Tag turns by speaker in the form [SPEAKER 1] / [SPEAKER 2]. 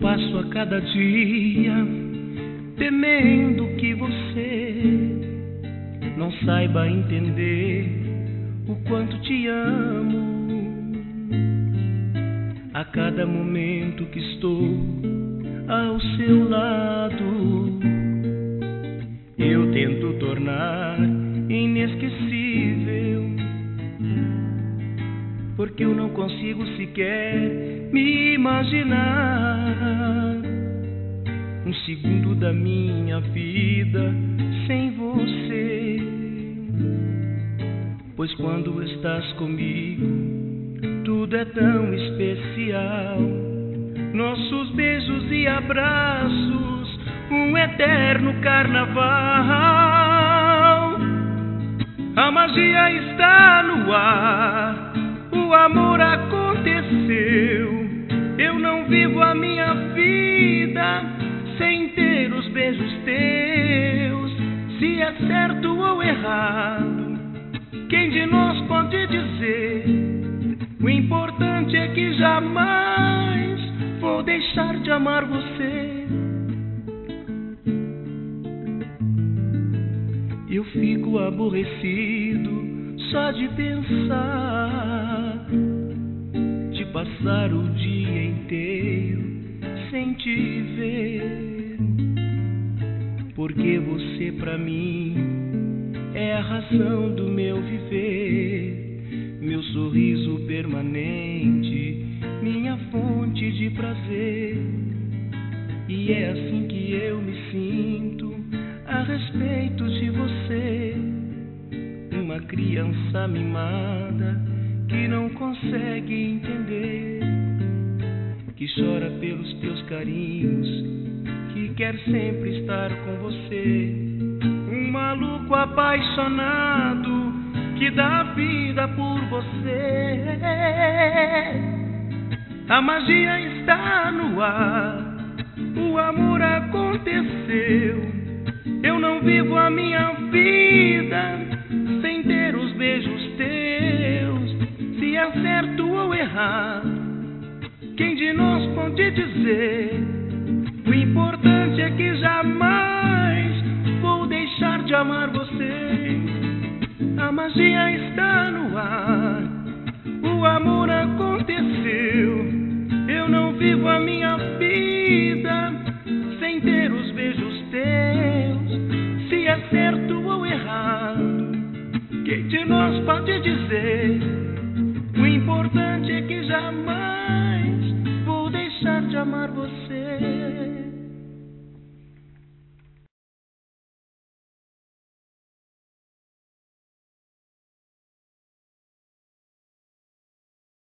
[SPEAKER 1] passo a cada dia temendo que você não saiba entender o quanto te amo. A cada momento que estou ao seu lado, eu tento tornar inesquecível, porque eu não consigo sequer me imaginar um segundo da minha vida sem você. Pois quando estás comigo, tudo é tão especial. Nossos beijos e abraços, um eterno carnaval. A magia está no ar, o amor aconteceu. Eu não vivo a minha vida sem ter os beijos teus. Se é certo ou errado, quem de nós pode dizer? O importante é que jamais vou deixar de amar você. Eu fico aborrecido só de pensar, de passar o dia inteiro sem te ver, porque você pra mim é a razão do meu viver, meu sorriso permanente, minha fonte de prazer. E é assim que eu me sinto a respeito de você, uma criança mimada que não consegue entender, que chora pelos teus carinhos, que quer sempre estar com você, um maluco apaixonado que dá vida por você. A magia está no ar, o amor aconteceu. Eu não vivo a minha vida sem ter os beijos teus. Se é certo ou errado, quem de nós pode dizer? O importante é que jamais vou deixar de amar você. A magia está no ar, o amor aconteceu. Eu não vivo a minha vida sem ter os beijos teus. Se é certo ou errado, quem de nós pode dizer? O importante é que jamais vou deixar de amar você.